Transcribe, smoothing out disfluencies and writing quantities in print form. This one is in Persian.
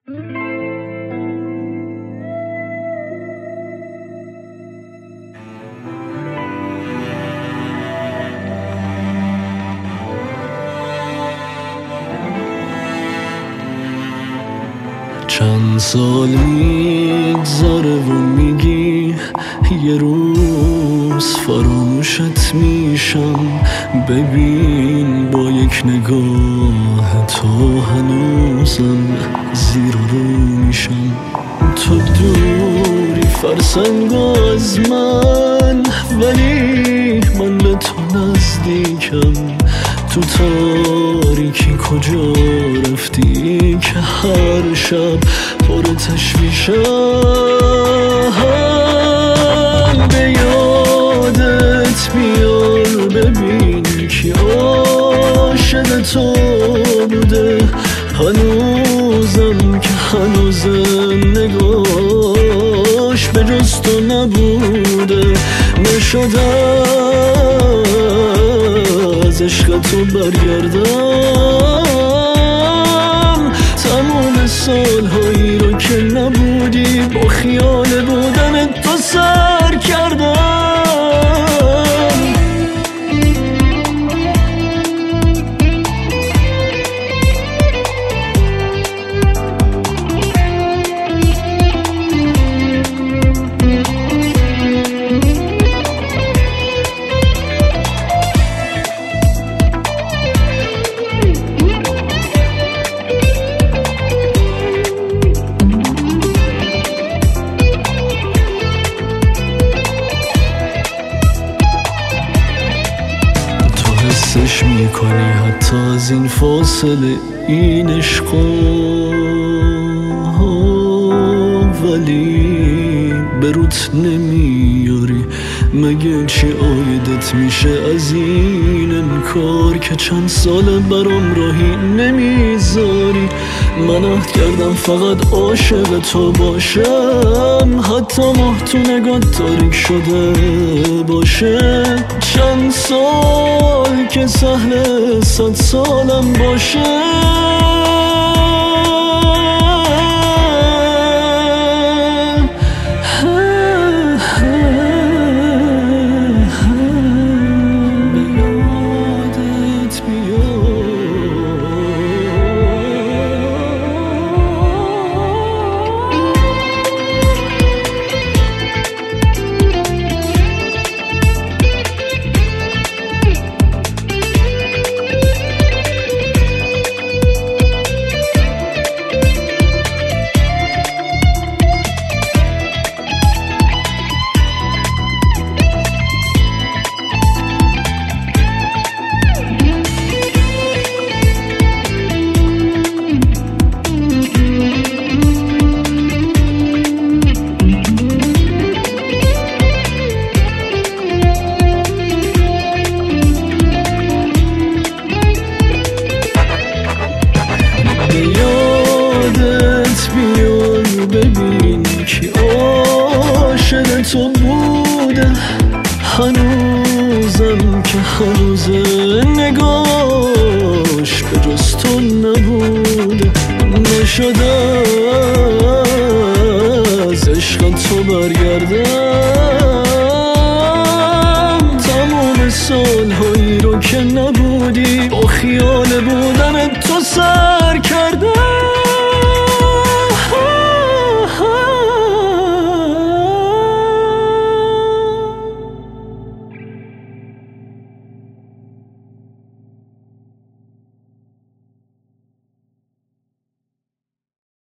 چند سال میگذاره و میگی یه روز فراموشت میشم. ببین با یک نگاه تو هنوزم زیر و رو میشم. تو دوری فرسنگ از من، ولی من به تو نزدیکم. تو تاریکی کجا رفتی که هر شب پر تشویشم؟ به یادت بیار ببین کی عاشق تو بوده. هنوزم که هنوز نگاش به جز تو نبوده. نشدم از عشق تو برگردم. تمام سالهایی رو که نبودی با خیال بودن تو سر کردم. حسش میکنی حتی از این فاصله این عشقا، ولی به روت نمیاری. مگه چی آیدت میشه از این انکار که چند ساله برام راهی نمیذاری؟ من عهد کردم فقط عاشق تو باشم، حتی ماه تو نگاه تاریک شده باشه. چند سال که سهل 100 سالم باشه. ببین کی عاشق تو بوده. هنوزم که هنوز نگاش به جز تو نبوده. نشده از عشق تو برگردم. تمام سالهایی رو که نبودی با خیال بودن